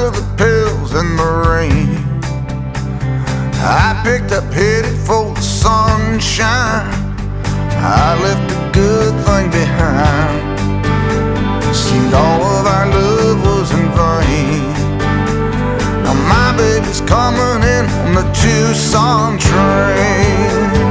of the pills in the rain. I picked up, headed for the sunshine. I left a good thing behind. Seemed all of our love was in vain. Now my baby's coming in on the Tucson train.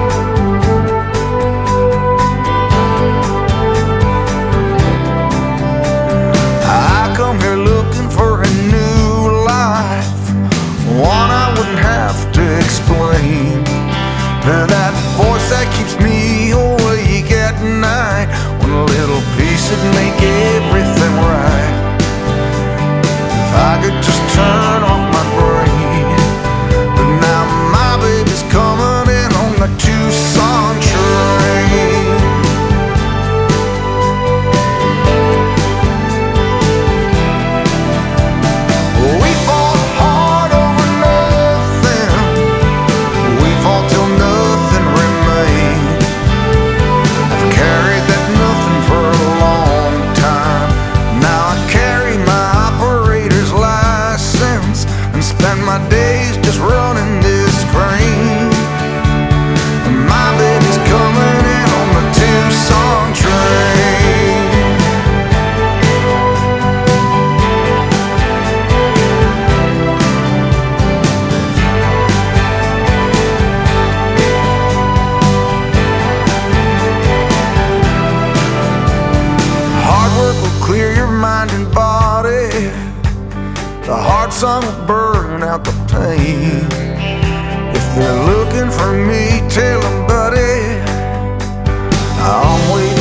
I come here looking for a new life, one I wouldn't have to explain. That voice that keeps me awake at night, one little piece would make everything right. If I could just turn off my brain. But now my baby's coming in on the Tucson train. We fought hard over nothing. We fought till nothing remained. I've carried that nothing for a long time. Now I carry my operator's license and spend my days just running this crane. And my baby's coming in on the Tucson train. Hard work will clear your mind and body. The hard sun will burn out the pain. If they're looking for me, tell them, buddy, I'm waiting.